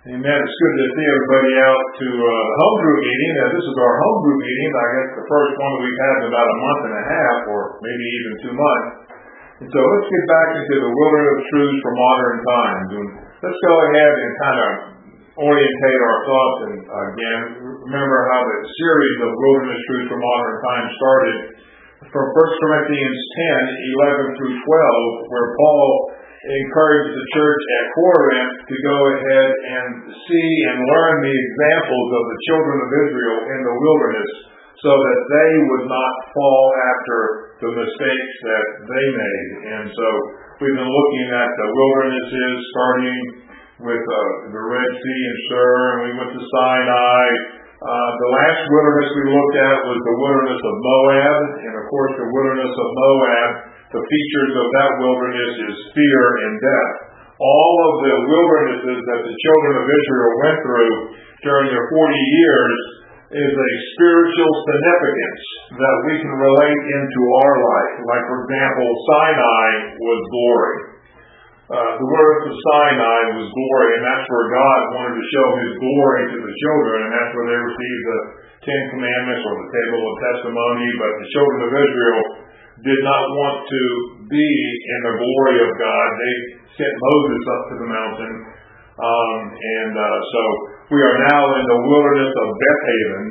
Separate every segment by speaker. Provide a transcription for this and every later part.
Speaker 1: Amen. It's good to see everybody out to the home group meeting. This is our home group meeting. I guess the first one that we've had in about a month and a half, or maybe even 2 months. And so let's get back into the wilderness truths for modern times. And let's go ahead and kind of orientate our thoughts. And again, remember how the series of wilderness truths for modern times started from 1 Corinthians 10:11 through 12, where Paul encouraged the church at Corinth to go ahead and see and learn the examples of the children of Israel in the wilderness so that they would not fall after the mistakes that they made. And so we've been looking at the wildernesses starting with the Red Sea and Shur, and we went to Sinai. The last wilderness we looked at was the wilderness of Moab, and of course the wilderness of Moab, the features of that wilderness is fear and death. All of the wildernesses that the children of Israel went through during their 40 years is a spiritual significance that we can relate into our life. Like, for example, Sinai was glory. The wilderness of Sinai was glory, and that's where God wanted to show His glory to the children, and that's where they received the 10 Commandments or the Table of Testimony. But the children of Israel did not want to be in the glory of God. They sent Moses up to the mountain. So we are now in the wilderness of Bethaven,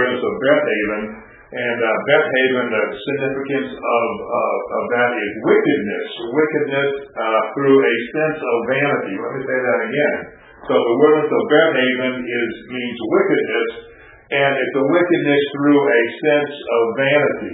Speaker 1: And Bethaven, the significance of that is wickedness. Wickedness through a sense of vanity. Let me say that again. So the wilderness of Bethaven means wickedness, and it's a wickedness through a sense of vanity.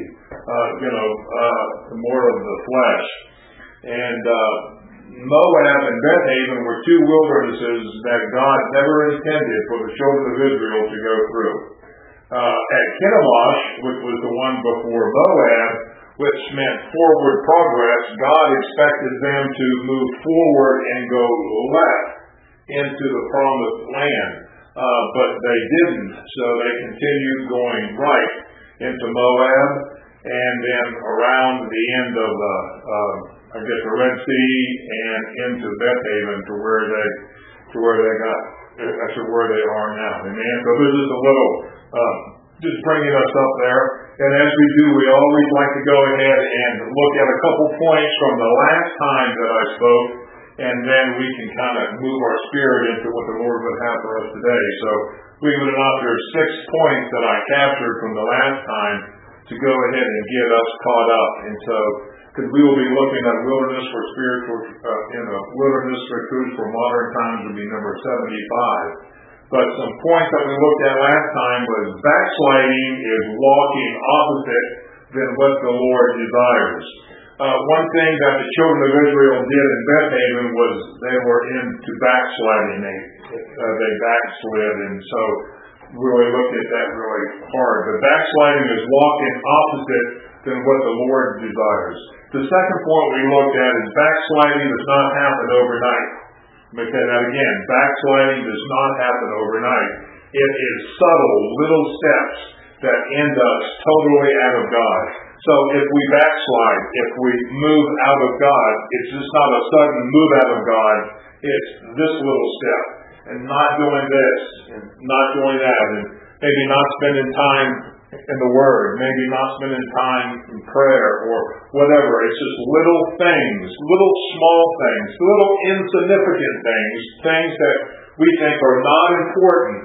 Speaker 1: More of the flesh. And Moab and Bethaven were two wildernesses that God never intended for the children of Israel to go through. At Kedemosh, which was the one before Moab, which meant forward progress, God expected them to move forward and go left into the promised land. But they didn't, so they continued going right into Moab, and then around the end of the Red Sea and into Bethaven to where they got, actually where they are now. Amen. So this is a little, just bringing us up there. And as we do, we always like to go ahead and look at a couple points from the last time that I spoke, and then we can kind of move our spirit into what the Lord would have for us today. So we would have there 6 points that I captured from the last time to go ahead and get us caught up. And so, because we will be looking at wilderness for spiritual, wilderness for truths for modern times would be number 75. But some points that we looked at last time was backsliding is walking opposite than what the Lord desires. One thing that the children of Israel did in Bethaven was they were into backsliding. They backslid, and so really looked at that really hard. But backsliding is walking opposite than what the Lord desires. The second point we looked at is backsliding does not happen overnight. Let me say that again. Backsliding does not happen overnight. It is subtle, little steps that end us totally out of God. So if we backslide, if we move out of God, it's just not a sudden move out of God. It's this little step, and not doing this, and not doing that, and maybe not spending time in the Word, maybe not spending time in prayer or whatever. It's just little things, little small things, little insignificant things that we think are not important,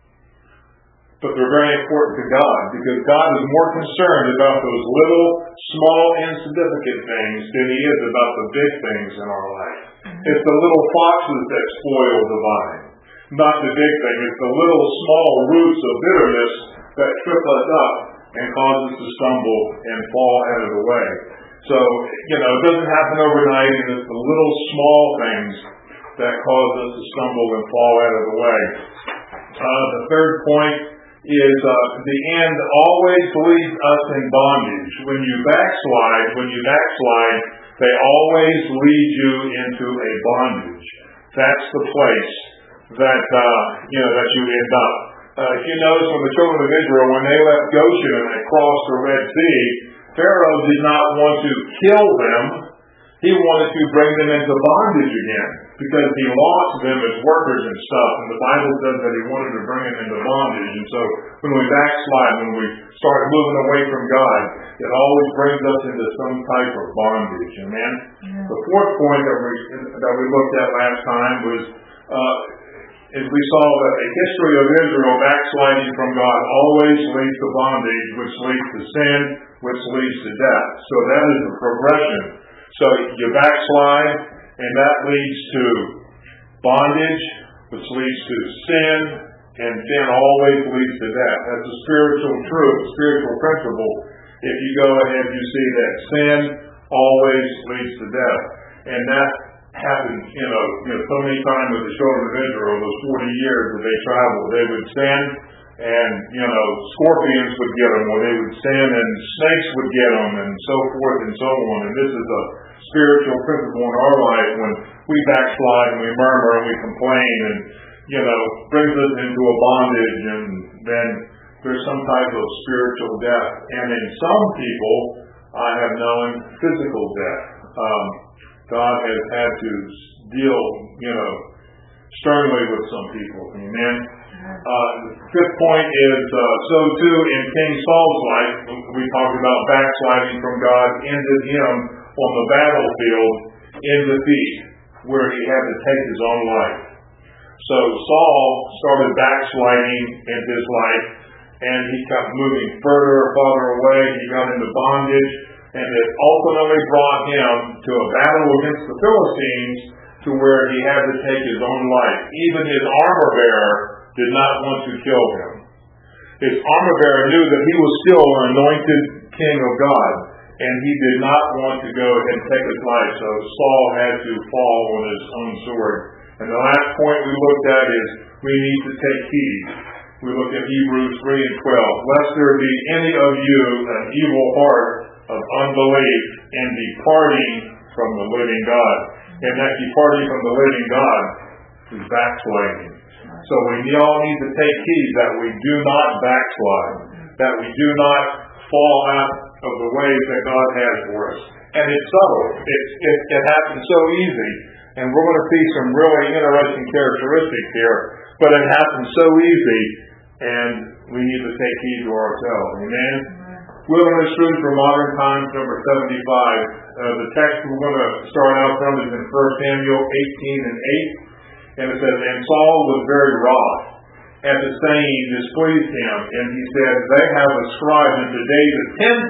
Speaker 1: but they're very important to God, because God is more concerned about those little, small, insignificant things than He is about the big things in our life. It's the little foxes that spoil the vine, not the big thing. It's the little, small roots of bitterness that trip us up and cause us to stumble and fall out of the way. So, it doesn't happen overnight, and it's the little small things that cause us to stumble and fall out of the way. The third point is the end always leaves us in bondage. When you backslide, they always lead you into a bondage. That's the place that you end up. If you notice when the children of Israel, when they left Goshen and they crossed the Red Sea, Pharaoh did not want to kill them. He wanted to bring them into bondage again because he lost them as workers and stuff. And the Bible says that he wanted to bring them into bondage. And so when we backslide, when we start moving away from God, it always brings us into some type of bondage. Amen? Yeah. The fourth point that we looked at last time was is we saw that the history of Israel backsliding from God always leads to bondage, which leads to sin, which leads to death. So that is the progression. So you backslide, and that leads to bondage, which leads to sin, and sin always leads to death. That's a spiritual truth, spiritual principle. If you go ahead, you see that sin always leads to death. And that happened, so many times with the children of Israel, those 40 years that they traveled. They would sin, and, scorpions would get them, or they would sin, and snakes would get them, and so forth and so on. And this is a spiritual principle in our life when we backslide and we murmur and we complain and, brings us into a bondage, and then there's some type of spiritual death. And in some people, I have known physical death. God has had to deal, sternly with some people. Amen. The fifth point is, so too in King Saul's life, we talked about backsliding from God, ended him on the battlefield in defeat, where he had to take his own life. So Saul started backsliding in his life, and he kept moving farther away. He got into bondage, and it ultimately brought him to a battle against the Philistines to where he had to take his own life. Even his armor bearer did not want to kill him. His armor bearer knew that he was still an anointed king of God, and he did not want to go and take his life, so Saul had to fall on his own sword. And the last point we looked at is we need to take heed. We looked at Hebrews 3 and 12. Lest there be any of you an evil heart of unbelief in departing from the living God. And that departing from the living God is backsliding. So we all need to take heed that we do not backslide, that we do not fall out of the ways that God has for us. And it's subtle. It happens so easy. And we're going to see some really interesting characteristics here. But it happens so easy, and we need to take heed to ourselves. Amen? Wilderness Truth for Modern Times, number 75. The text we're going to start out from is in 1 Samuel 18 and 8. And it says, And Saul was very wroth at the saying displeased him. And he said, They have ascribed unto David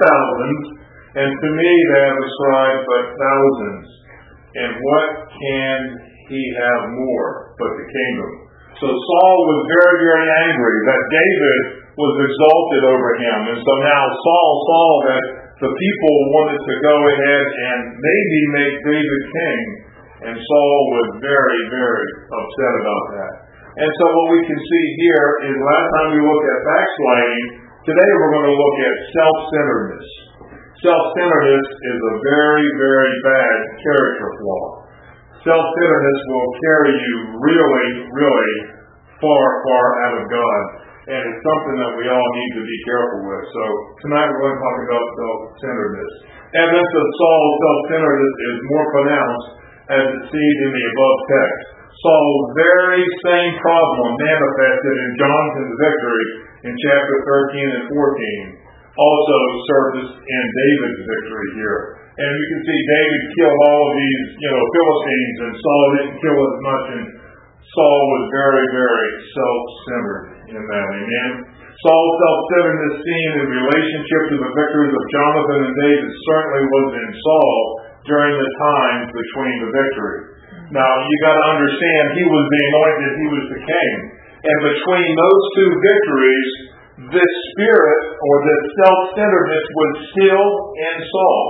Speaker 1: 10,000, and to me they have ascribed but thousands. And what can he have more but the kingdom? So Saul was very, very angry that David was exalted over him. And so now Saul saw that the people wanted to go ahead and maybe make David king. And Saul was very, very upset about that. And so what we can see here is last time we looked at backsliding, today we're going to look at self-centeredness. Self-centeredness is a very, very bad character flaw. Self-centeredness will carry you really, really far, far out of God. And it's something that we all need to be careful with. So tonight we're going to talk about self-centeredness. Evidence of Saul's self-centeredness is more pronounced as it's seen in the above text. Saul's very same problem manifested in Jonathan's victory in chapter 13 and 14. Also surfaced in David's victory here. And we can see David killed all of these, Philistines, and Saul didn't kill as much, and Saul was very, very self-centered in that. Amen. Saul's self-centeredness seen in relationship to the victories of Jonathan and David certainly was in Saul during the times between the victory. Now, you got to understand, he was the anointed, he was the king. And between those two victories, this spirit or this self-centeredness was still in Saul.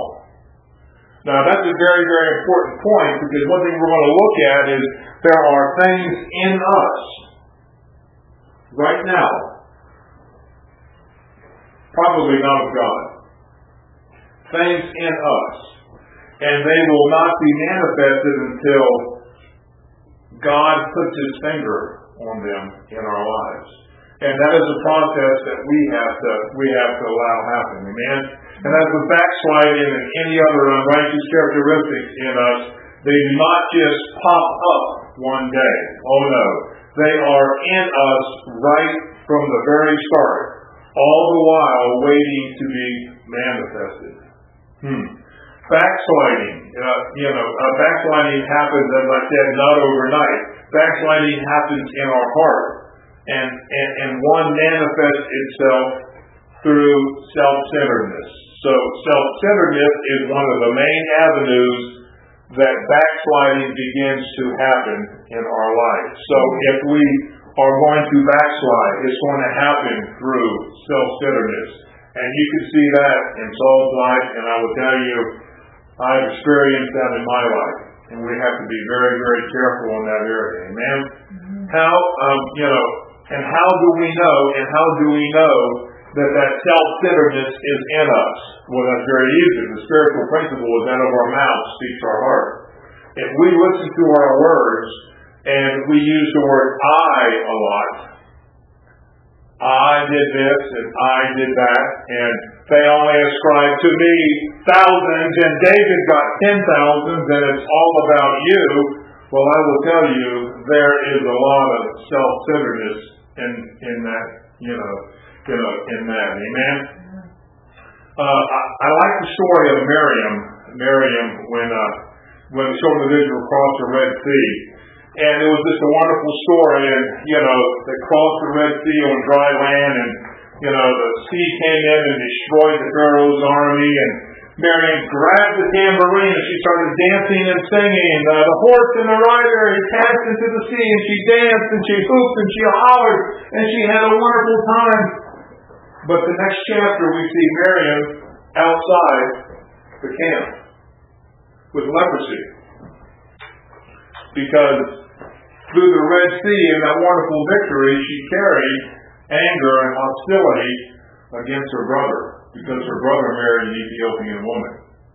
Speaker 1: Now that's a very, very important point, because one thing we're going to look at is there are things in us right now, probably not of God, things in us, and they will not be manifested until God puts His finger on them in our lives. And that is a process that we have to allow happen. Amen? And as with backsliding and any other unrighteous characteristics in us, they do not just pop up one day. Oh no. They are in us right from the very start, all the while waiting to be manifested. Backsliding, backsliding happens, as I said, not overnight. Backsliding happens in our heart, and one manifests itself through self-centeredness. So self-centeredness is one of the main avenues that backsliding begins to happen in our life. So if we are going to backslide, it's going to happen through self-centeredness. And you can see that in Saul's life, and I will tell you, I've experienced that in my life. And we have to be very, very careful in that area. Amen? How do we know that self-centeredness is in us? Well, that's very easy. The spiritual principle is out of our mouth speaks our heart. If we listen to our words and we use the word I a lot, I did this and I did that, and they only ascribe to me thousands, and David got 10,000s, and it's all about you. Well, I will tell you, there is a lot of self-centeredness in that, in that. Amen? I like the story of Miriam when the children of Israel crossed the Red Sea. And it was just a wonderful story, and, they crossed the Red Sea on dry land, and, the sea came in and destroyed the Pharaoh's army, and Miriam grabbed the tambourine and she started dancing and singing. The horse and the rider he cast into the sea, and she danced and she hooped and she hollered, and she had a wonderful time. But the next chapter we see Miriam outside the camp with leprosy. Because through the Red Sea and that wonderful victory, she carried anger and hostility against her brother, because her brother married an Ethiopian woman.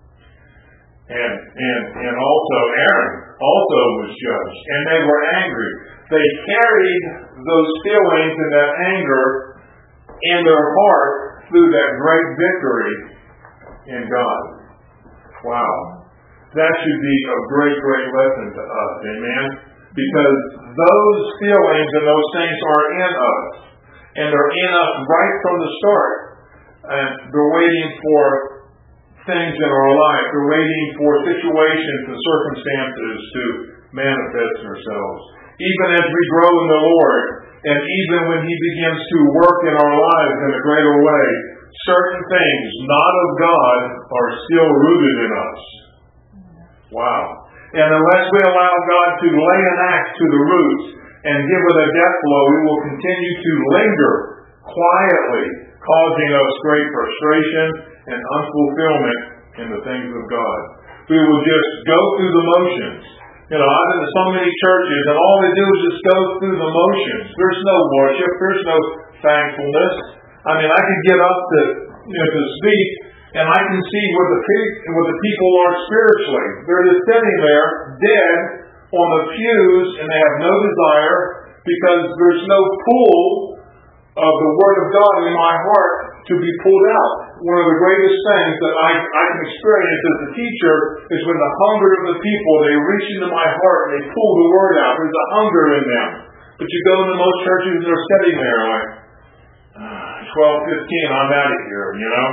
Speaker 1: And also Aaron also was judged, and they were angry. They carried those feelings and that anger in their heart through that great victory in God. Wow. That should be a great, great lesson to us. Amen? Because those feelings and those things are in us. And they're in us right from the start. And they're waiting for things in our life. They're waiting for situations and circumstances to manifest themselves. Even as we grow in the Lord, and even when He begins to work in our lives in a greater way, certain things not of God are still rooted in us. Wow. And unless we allow God to lay an axe to the roots and give it a death blow, we will continue to linger quietly, causing us great frustration and unfulfillment in the things of God. We will just go through the motions. I've been to so many churches, and all they do is just go through the motions. There's no worship. There's no thankfulness. I could get up to speak, and I can see where the people are spiritually. They're just sitting there, dead, on the pews, and they have no desire, because there's no pool of the Word of God in my heart to be pulled out. One of the greatest things that I can experience as a teacher is when the hunger of the people, they reach into my heart and they pull the Word out. There's a hunger in them. But you go into most churches and they're sitting there like, 12, 15, I'm out of here,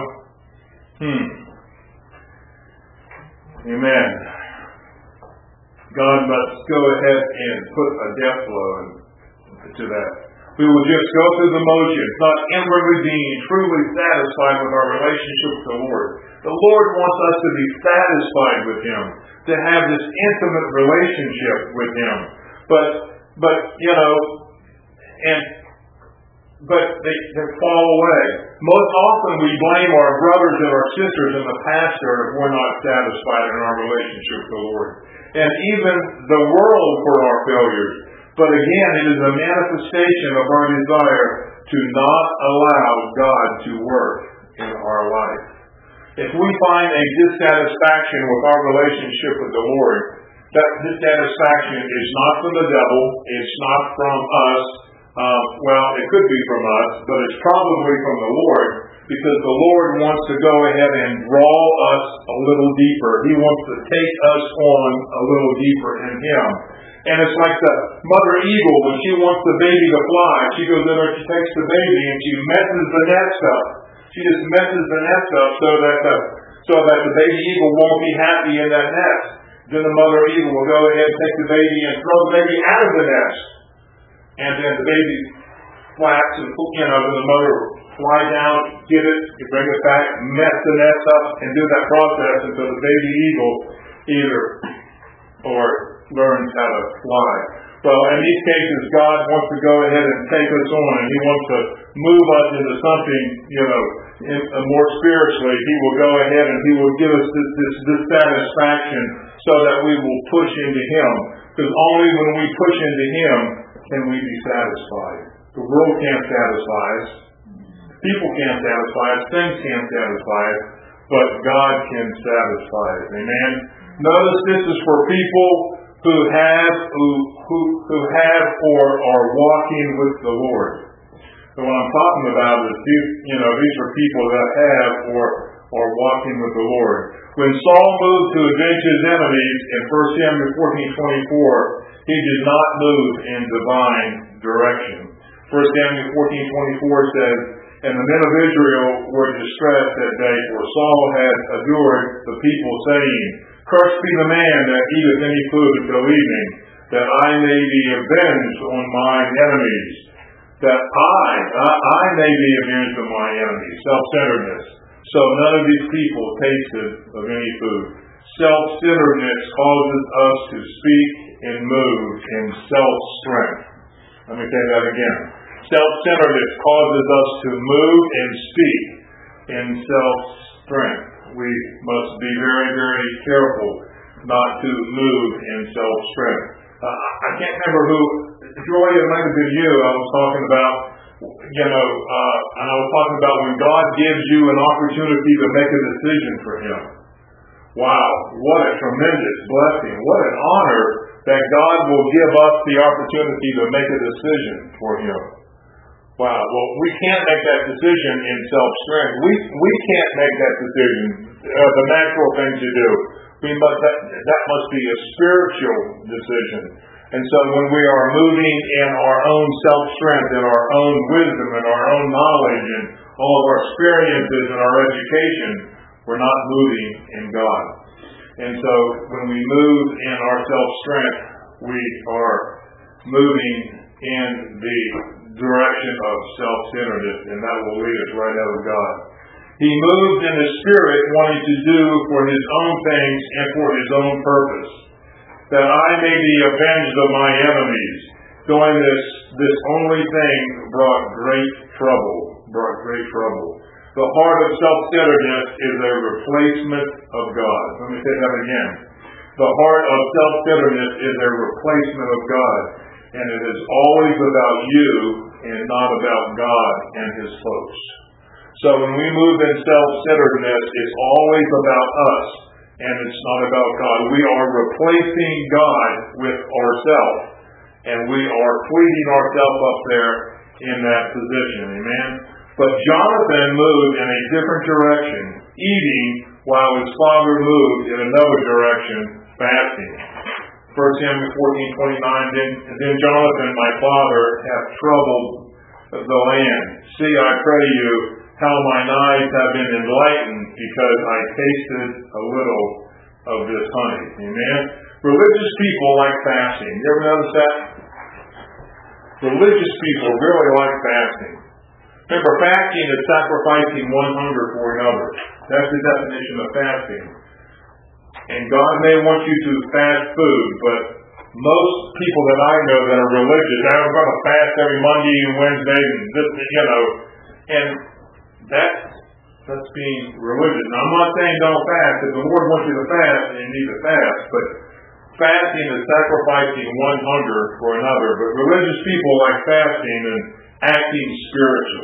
Speaker 1: Amen. God must go ahead and put a death blow to that. We will just go through the motions, not inwardly being truly satisfied with our relationship with the Lord. The Lord wants us to be satisfied with Him, to have this intimate relationship with Him. But they fall away. Most often we blame our brothers and our sisters and the pastor if we're not satisfied in our relationship with the Lord. And even the world for our failures. But again, it is a manifestation of our desire to not allow God to work in our life. If we find a dissatisfaction with our relationship with the Lord, that dissatisfaction is not from the devil, it's not from us, Well, it could be from us, but it's probably from the Lord, because the Lord wants to go ahead and draw us a little deeper. He wants to take us on a little deeper in Him. And it's like the mother eagle, when she wants the baby to fly, she goes in there, she takes the baby, and she messes the nest up. She just messes the nest up so that the baby eagle won't be happy in that nest. Then the mother eagle will go ahead and take the baby and throw the baby out of the nest. And then the baby flaps and, then the mother will fly down, get it, bring it back, mess the nest up, and do that process until the baby eagle either or learns how to fly. Well, in these cases, God wants to go ahead and take us on, and He wants to move us into something, more spiritually. He will go ahead and He will give us this satisfaction so that we will push into Him. Because only when we push into Him can we be satisfied. The world can't satisfy us. People can't satisfy us. Things can't satisfy us. But God can satisfy us. Amen? Notice this is for people who have or are walking with the Lord. So what I'm talking about is these are people that have or are walking with the Lord. When Saul moved to avenge his enemies in 1 Samuel 14:24, he did not move in divine direction. 1 Samuel 14:24 says, "And the men of Israel were distressed that day, for Saul had adjured the people, saying, Cursed be the man that eateth any food until evening, that I may be avenged on mine enemies. That I may be avenged on my enemies." Self-centeredness. So none of these people tasted of any food. Self-centeredness causes us to speak and move in self-strength. Let me say that again. Self-centeredness causes us to move and speak in self-strength. We must be very, very careful not to move in self-strength. I can't remember who, Joy, it might have been you, I was talking about, and I was talking about when God gives you an opportunity to make a decision for Him. Wow, what a tremendous blessing. What an honor that God will give us the opportunity to make a decision for Him. Wow, well, we can't make that decision in self-strength. We can't make that decision, the natural thing to do. That must be a spiritual decision. And so when we are moving in our own self-strength, in our own wisdom, in our own knowledge, and all of our experiences and our education, we're not moving in God. And so when we move in our self-strength, we are moving in the direction of self-centeredness, and that will lead us right out of God. He moved in the Spirit, wanting to do for His own things and for His own purpose, that I may be avenged of my enemies. Doing this only thing brought great trouble. The heart of self-centeredness is a replacement of God. Let me say that again. The heart of self-centeredness is a replacement of God. And it is always about you and not about God and His folks. So when we move in self-centeredness, it's always about us and it's not about God. We are replacing God with ourselves, and we are pleasing ourselves up there in that position. Amen? But Jonathan moved in a different direction, eating, while his father moved in another direction, fasting. 1 Samuel 14:29, then Jonathan, my father, hath troubled the land. See, I pray you, how mine eyes have been enlightened, because I tasted a little of this honey. Amen? Religious people like fasting. You ever notice that? Religious people really like fasting. Remember, fasting is sacrificing one hunger for another. That's the definition of fasting. And God may want you to fast food, but most people that I know that are religious, I'm going to fast every Monday and Wednesday, and that's being religious. Now, I'm not saying don't fast. If the Lord wants you to fast, then you need to fast. But fasting is sacrificing one hunger for another. But religious people like fasting and acting spiritual.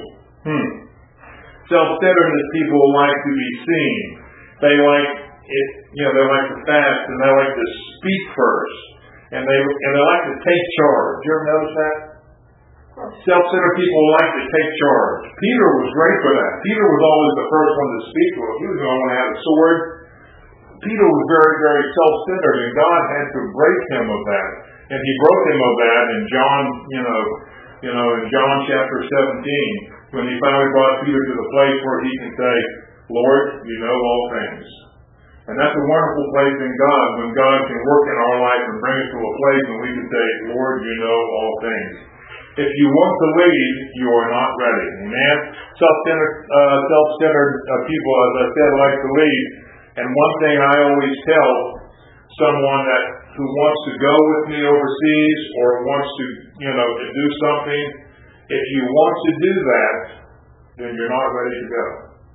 Speaker 1: Self-centeredness people like to be seen. They like it. They like to fast and they like to speak first, and they like to take charge. You ever notice that? Self-centered people like to take charge. Peter was great for that. Peter was always the first one to speak to him. He was the only one that had a sword. Peter was very, very self-centered, and God had to break him of that. And he broke him of that in John, in John chapter 17, when he finally brought Peter to the place where he can say, Lord, you know all things. And that's a wonderful place in God, when God can work in our life and bring us to a place when we can say, Lord, you know all things. If you want to lead, you are not ready. Amen? Self-centered people, as I said, like to lead. And one thing I always tell someone who wants to go with me overseas or wants to, to do something, if you want to do that, then you're not ready to go.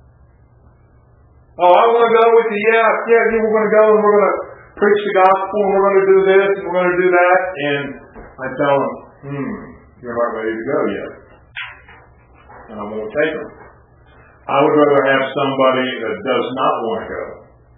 Speaker 1: Oh, I want to go with you. Yeah, we're going to go and we're going to preach the gospel and we're going to do this and we're going to do that. And I tell them, you're not ready to go yet. And I won't take them. I would rather have somebody that does not want to go.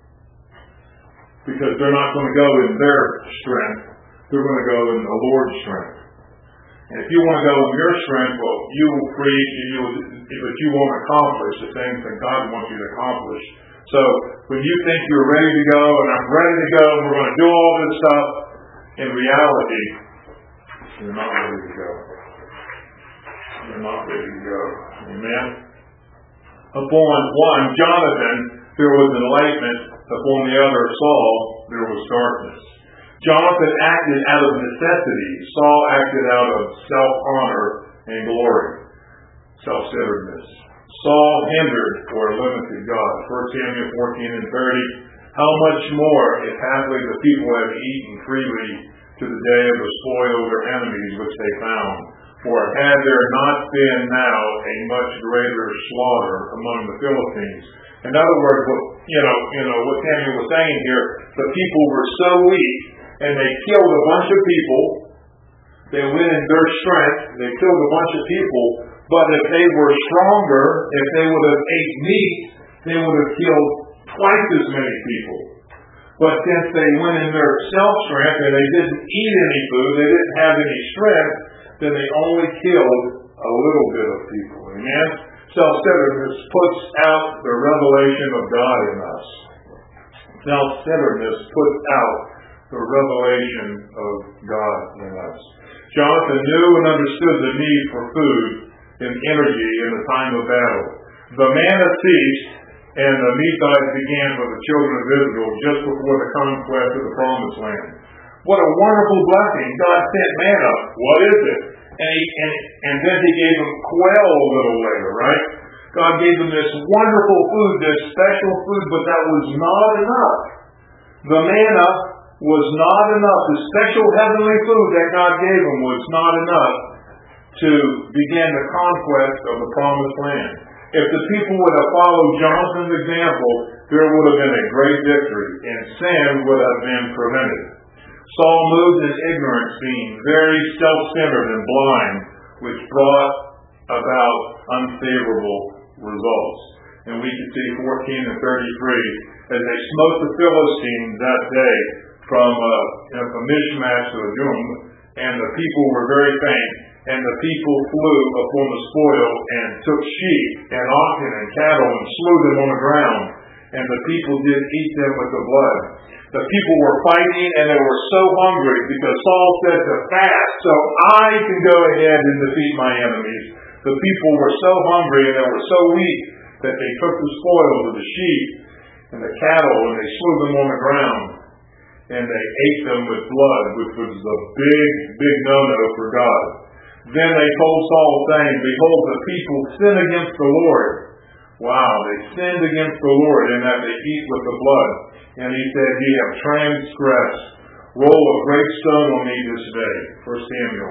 Speaker 1: Because they're not going to go in their strength. They're going to go in the Lord's strength. And if you want to go in your strength, well, you will preach, but you won't accomplish the things that God wants you to accomplish. So when you think you're ready to go, and I'm ready to go, and we're going to do all this stuff, in reality, you're not ready to go. You're not ready to go. Amen? Upon one, Jonathan, there was enlightenment. Upon the other, Saul, there was darkness. Jonathan acted out of necessity. Saul acted out of self-honor and glory. Self-centeredness. Saul hindered or limited God. 1 Samuel 14 and 30. How much more, if haply the people have eaten freely to the day of the spoil of their enemies which they found. For had there not been now a much greater slaughter among the Philistines. In other words, what Samuel was saying here, the people were so weak, and they killed a bunch of people. They went in their strength. They killed a bunch of people. But if they were stronger, if they would have ate meat, they would have killed twice as many people. But since they went in their self-strength and they didn't eat any food, they didn't have any strength, then they only killed a little bit of people. Amen? Self-centeredness puts out the revelation of God in us. Self-centeredness puts out the revelation of God in us. Jonathan knew and understood the need for food and energy in the time of battle. The manna ceased, and the Nephites began for the children of Israel just before the conquest of the Promised Land. What a wonderful blessing. God sent manna. What is it? And then he gave them quail a little later, right? God gave them this wonderful food, this special food, but that was not enough. The manna was not enough. The special heavenly food that God gave them was not enough to begin the conquest of the Promised Land. If the people would have followed Jonathan's example, there would have been a great victory, and sin would have been prevented. Saul moved in ignorance, being very self-centered and blind, which brought about unfavorable results. And we can see 14 and 33, as they smote the Philistines that day from Michmash to Adum, and the people were very faint, and the people flew upon the spoil, and took sheep, and oxen, and cattle, and slew them on the ground, and the people did eat them with the blood. The people were fighting, and they were so hungry, because Saul said to fast, so I can go ahead and defeat my enemies. The people were so hungry, and they were so weak, that they took the spoils of the sheep and the cattle, and they slew them on the ground. And they ate them with blood, which was the big, big no-no for God. Then they told Saul, saying, behold, the people sin against the Lord. Wow, they sinned against the Lord in that they eat with the blood. And he said, ye have transgressed. Roll a great stone on me this day. 1 Samuel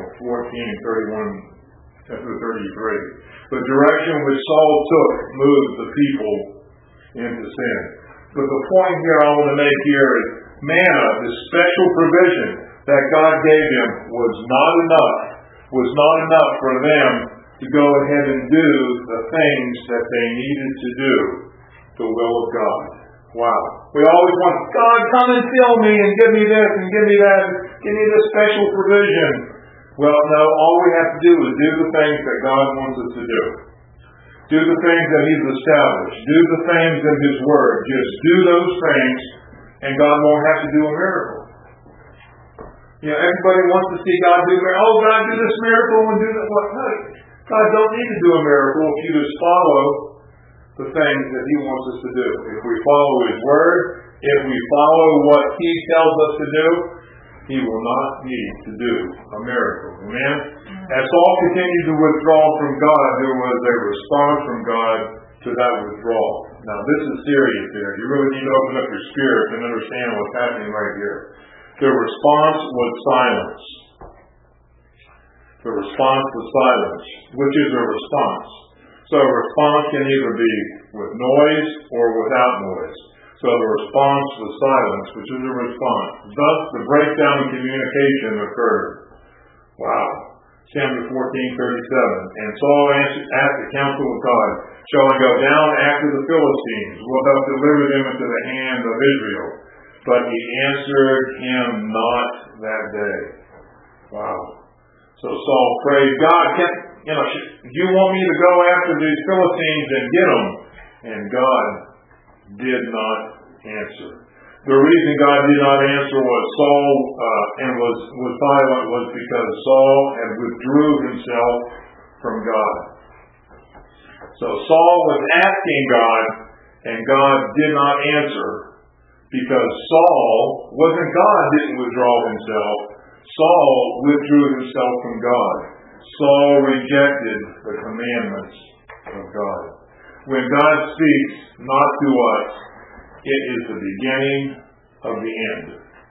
Speaker 1: 14, 31 through 33. The direction which Saul took moved the people into sin. But the point here I want to make here is manna, the special provision that God gave him, was not enough for them to go ahead and do the things that they needed to do, the will of God. Wow. We always want, God, come and fill me and give me this and give me that, and give me this special provision. Well, no, all we have to do is do the things that God wants us to do. Do the things that He's established. Do the things in His Word. Just do those things, and God won't have to do a miracle. Everybody wants to see God do miracles. Oh, God, do this miracle and do that. What? No, God don't need to do a miracle if you just follow the things that He wants us to do. If we follow His Word, if we follow what He tells us to do, He will not need to do a miracle. Amen? As Saul continued to withdraw from God, there was a response from God to that withdrawal. Now, this is serious here. You really need to open up your spirit and understand what's happening right here. The response was silence. The response was silence. Which is a response? So a response can either be with noise or without noise. So the response was silence, which is a response. Thus, the breakdown in communication occurred. Wow. Samuel 14:37. And Saul asked the counsel of God, shall I go down after the Philistines? Wilt thou deliver them into the hand of Israel? But he answered him not that day. Wow. So Saul prayed, God, do you want me to go after these Philistines and get them? And God did not answer. The reason God did not answer was Saul and was silent was because Saul had withdrew himself from God. So Saul was asking God, and God did not answer because Saul wasn't God didn't withdraw himself. Saul withdrew himself from God. Saul rejected the commandments of God. When God speaks not to us, it is the beginning of the end.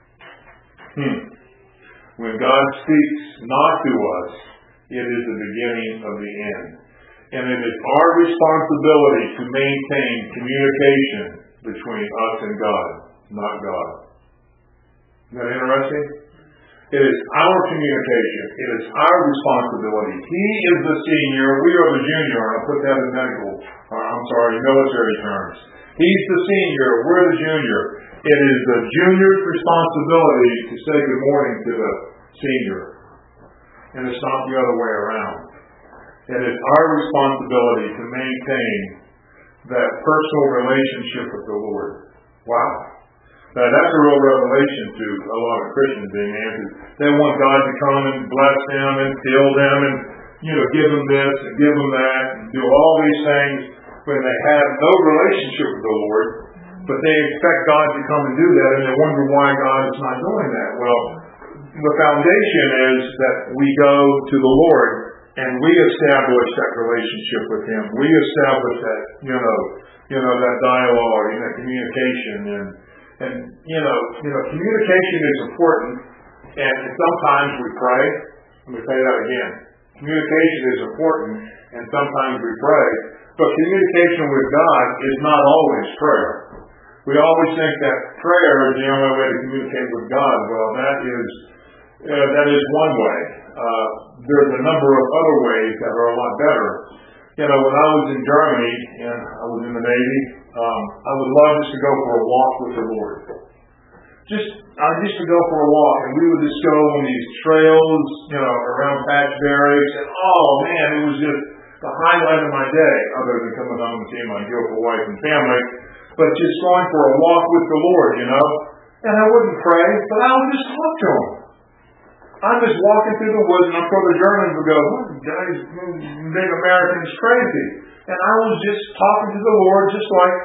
Speaker 1: When God speaks not to us, it is the beginning of the end. And it is our responsibility to maintain communication between us and God, not God. Isn't that interesting? It is our communication. It is our responsibility. He is the senior. We are the junior. I'll put that in military terms. He's the senior. We're the junior. It is the junior's responsibility to say good morning to the senior. And it's not the other way around. It is our responsibility to maintain that personal relationship with the Lord. Wow. Now, that's a real revelation to a lot of Christians, amen. They want God to come and bless them and fill them and, give them this and give them that and do all these things when they have no relationship with the Lord, but they expect God to come and do that, and they wonder why God is not doing that. Well, the foundation is that we go to the Lord and we establish that relationship with Him. We establish that, that dialogue and that communication and communication is important, and sometimes we pray. Let me say that again. Communication is important, and sometimes we pray, but communication with God is not always prayer. We always think that prayer is the only way to communicate with God. Well, that is one way. There's a number of other ways that are a lot better. When I was in Germany and I was in the Navy, I would love just to go for a walk with the Lord. I used to go for a walk, and we would just go on these trails, around Patch Barracks, and oh man, it was just the highlight of my day, other than coming home and seeing my beautiful wife and family, but just going for a walk with the Lord, And I wouldn't pray, but I would just talk to Him. I'm just walking through the woods, and I'm sure the Germans would go, guys, big Americans crazy. And I was just talking to the Lord, just like,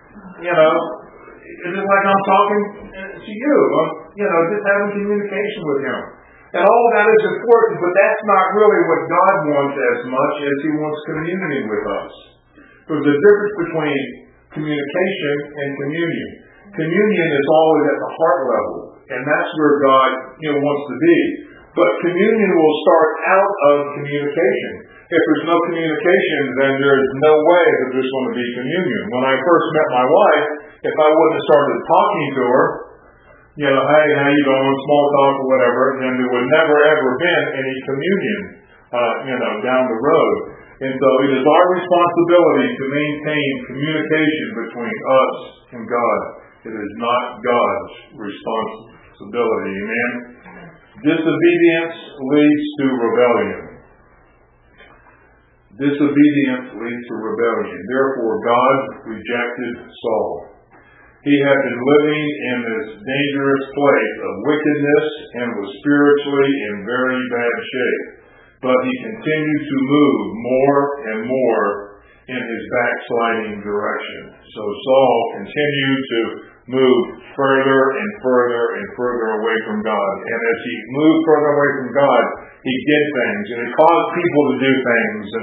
Speaker 1: just like I'm talking to you. Just having communication with Him. And all that is important, but that's not really what God wants as much as He wants community with us. There's a difference between communication and communion. Communion is always at the heart level, and that's where God wants to be. But communion will start out of communication. If there's no communication, then there's no way that there's going to be communion. When I first met my wife, if I wouldn't have started talking to her, hey, how you doing, small talk or whatever, then there would never ever been any communion, down the road. And so it is our responsibility to maintain communication between us and God. It is not God's responsibility. Amen? Disobedience leads to rebellion. Disobedience leads to rebellion. Therefore, God rejected Saul. He had been living in this dangerous place of wickedness and was spiritually in very bad shape. But he continued to move more and more in his backsliding direction. So Saul continued to move further and further and further away from God. And as he moved further away from God, he did things, and it caused people to do things, and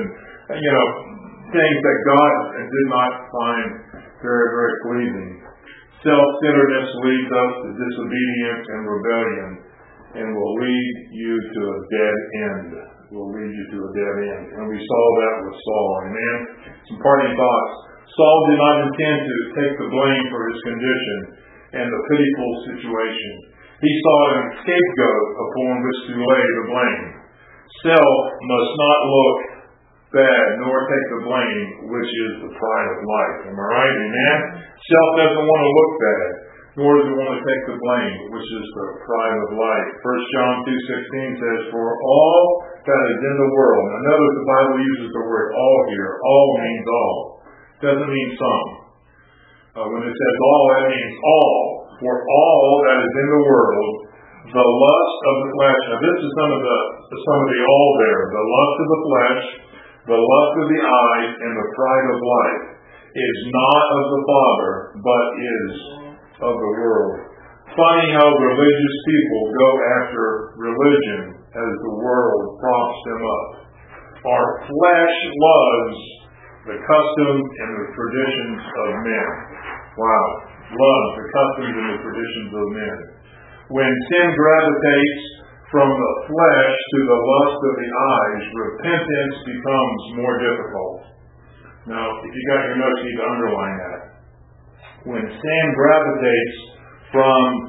Speaker 1: things that God did not find very, very pleasing. Self-centeredness leads us to disobedience and rebellion, and will lead you to a dead end. Will lead you to a dead end. And we saw that with Saul. Amen. Some parting thoughts. Saul did not intend to take the blame for his condition and the pitiful situation. He sought a scapegoat upon which to lay the blame. Self must not look bad nor take the blame, which is the pride of life. Am I right? Amen? Self doesn't want to look bad, nor does it want to take the blame, which is the pride of life. 1 John 2:16 says, "For all that is in the world." Now notice the Bible uses the word all here. All means all. Doesn't mean some. When it says all, that means all. For all that is in the world, the lust of the flesh. Now this is some of the all there. The lust of the flesh, the lust of the eyes, and the pride of life is not of the Father, but is of the world. Funny how religious people go after religion as the world props them up. Our flesh loves the customs and the traditions of men. Wow. Loves the customs and the traditions of men. When sin gravitates from the flesh to the lust of the eyes, repentance becomes more difficult. Now, if you got your notes, you need to underline that. When sin gravitates from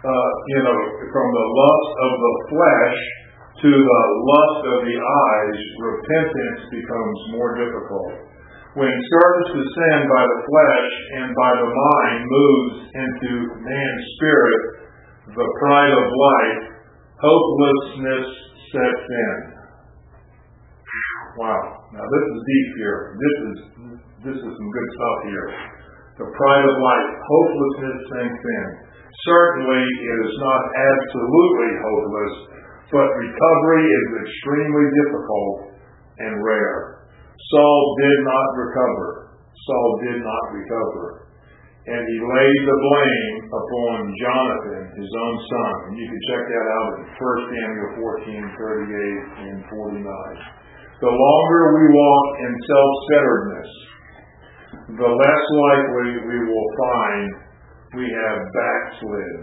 Speaker 1: the lust of the flesh to the lust of the eyes, repentance becomes more difficult. When service to sin by the flesh and by the mind moves into man's spirit, the pride of life, hopelessness sets in. Wow. Now this is deep here. This is some good stuff here. The pride of life, hopelessness sinks in. Certainly it is not absolutely hopeless, but recovery is extremely difficult and rare. Saul did not recover. And he laid the blame upon Jonathan, his own son. And you can check that out in 1 Samuel 14:38 and 49. The longer we walk in self-centeredness, the less likely we will find we have backslid.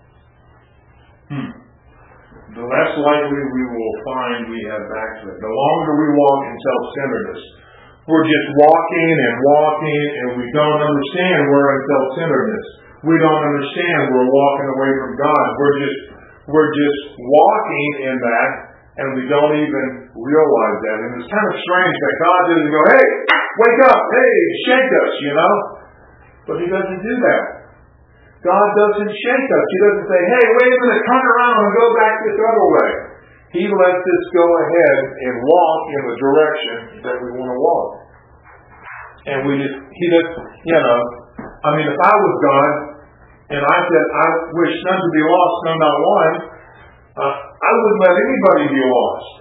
Speaker 1: The less likely we will find we have backslid. The longer we walk in self-centeredness, we're just walking, and we don't understand we're in self-centeredness. We don't understand we're walking away from God. We're just walking in that, and we don't even realize that. And it's kind of strange that God doesn't go, "Hey, wake up! Hey, shake us!" But He doesn't do that. God doesn't shake us. He doesn't say, "Hey, wait a minute, turn around and go back this other way." He lets us go ahead and walk in the direction that we want to walk. And if I was God, and I said, "I wish none to be lost, no, not one," I wouldn't let anybody be lost.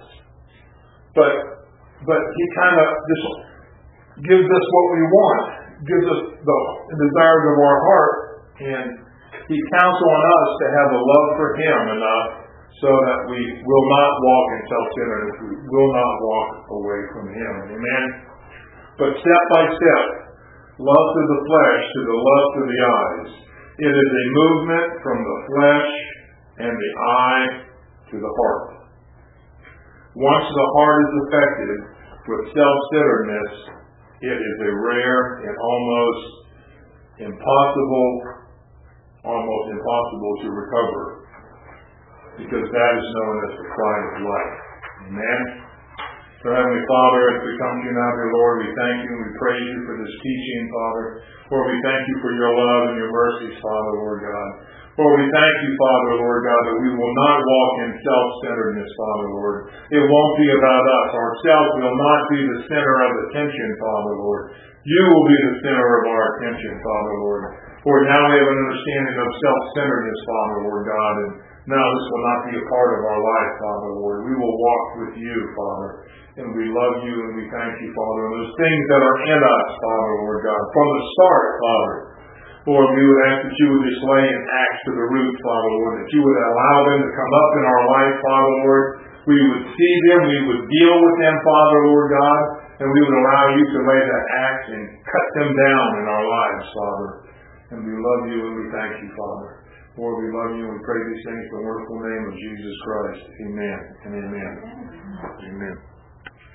Speaker 1: But He kind of just gives us what we want, gives us the desires of our heart, and He counts on us to have a love for Him enough so that we will not walk in self-centeredness. We will not walk away from Him. Amen? But step by step, lust of the flesh to the lust of the eyes. It is a movement from the flesh and the eye to the heart. Once the heart is affected with self-centeredness, it is a rare and almost impossible to recover, because that is known as the pride of life. Amen? So Heavenly Father, as we come to you now, dear Lord, we thank you and we praise you for this teaching, Father. Lord, we thank you for your love and your mercies, Father, Lord God. Lord, we thank you, Father, Lord God, that we will not walk in self-centeredness, Father, Lord. It won't be about us. Ourselves will not be the center of attention, Father, Lord. You will be the center of our attention, Father, Lord. For now we have an understanding of self-centeredness, Father, Lord God, and now this will not be a part of our life, Father, Lord. We will walk with you, Father, and we love you and we thank you, Father. And those things that are in us, Father, Lord God, from the start, Father, Lord, we would ask that you would just lay an axe to the root, Father, Lord, that you would allow them to come up in our life, Father, Lord. We would see them, we would deal with them, Father, Lord God, and we would allow you to lay that axe and cut them down in our lives, Father. And we love you and we thank you, Father. Lord, we love you and we pray these things in the wonderful name of Jesus Christ. Amen and amen. Amen.